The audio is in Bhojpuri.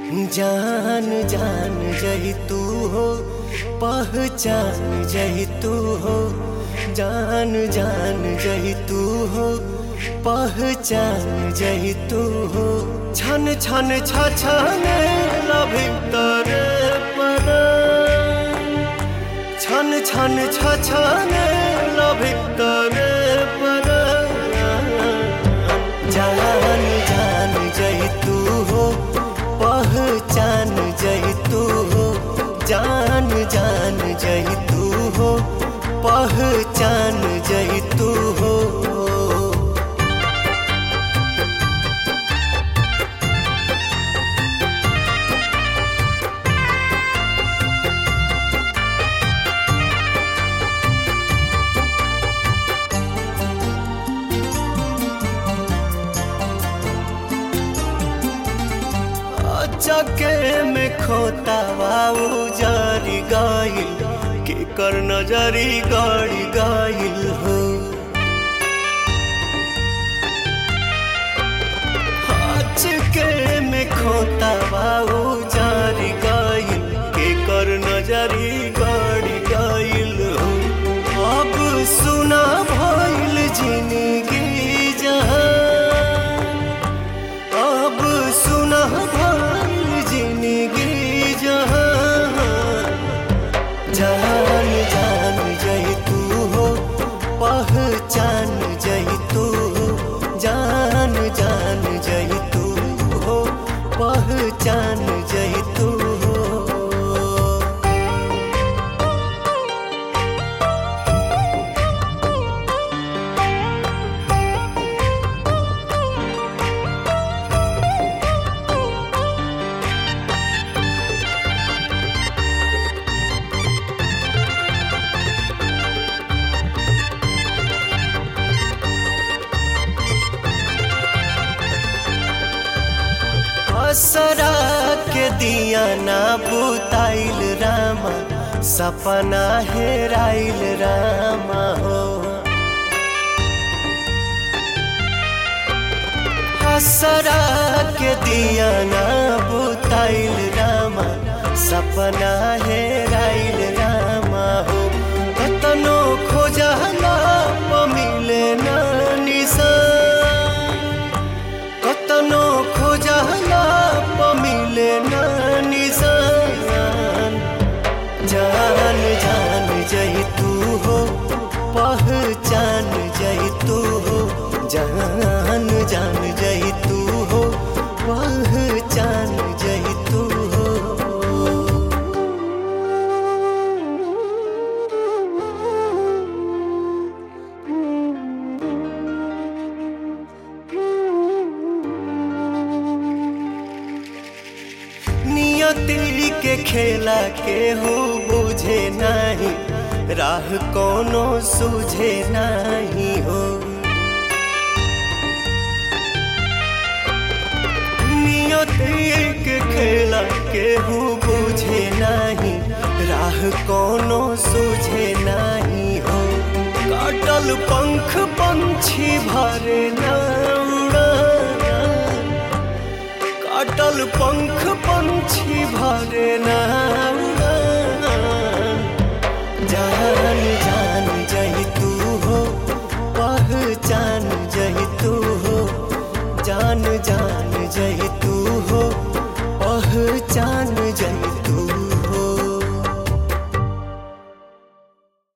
जान जान जही तू हो, पहचान जही तू हो। जान जान जही तू हो, पहचान जही तू हो। छन छन छछने भीतर पर, छन छन छछने भीतर पर। जान जान जही तू हो, पहचान जही तू हो। जान जान जही तू हो, पहचान जही तू हो। चके में खोता बाबू जारी गाइल, के कर नजरी गाड़ी गाइल हो। चके में खोता बाबू जारी गाइल, के कर नजरी गाड़ी गाइल हो। अब सुना भइल जिंदगी जहां, अब सुना जिंदगी जहां। जान जान जही तू हो, पहचान जही तू हो। जान जान जही तू हो, पहचान जही तू हो। असरा के दिया ना बुताइल रामा, सपना हेराइल रामा हो। असरा के दिया ना बुताइल रामा, सपना हेराइल रामा हो। कतनो खोजला मिले ना निशान, कतनो खोजला मिले ना निशान। जान जान जही तू हो, पहचान जही तू हो। जान जान जही तू हो, पहचान जही तू हो। नियति के खेला के हो बुझे नहीं, राह कोनो सूझे नहीं हो। नियति के खेला के हो बुझे नहीं, राह कोनो सूझे नहीं हो। काटल पंख पंछी भरे ना उड़ान, काटल पंख पंछी भरे ना उड़ान। जान जान जही तू हो, पहचान जही तू हो। जान जान जही तू हो, पहचान